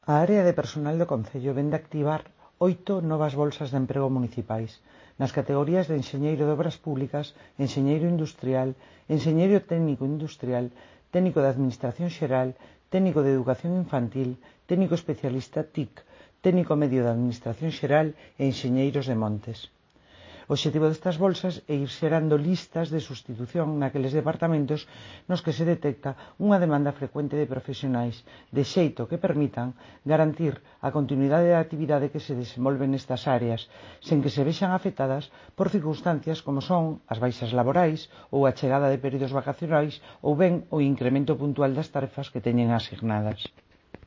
A área de personal do Concello vén de activar 8 novas bolsas de emprego municipais nas categorías de enxeñeiro de obras públicas, enxeñeiro industrial, enxeñeiro técnico industrial, técnico de administración xeral, técnico de educación infantil, técnico especialista TIC, técnico medio de administración xeral e enxeñeiros de montes. O obxectivo destas bolsas é ir xerando listas de sustitución naqueles departamentos nos que se detecta unha demanda frecuente de profesionais, de xeito que permitan garantir a continuidade da actividade que se desenvolve nestas áreas, sen que se vexan afectadas por circunstancias como son as baixas laborais ou a chegada de períodos vacacionais ou ben o incremento puntual das tarefas que teñen asignadas.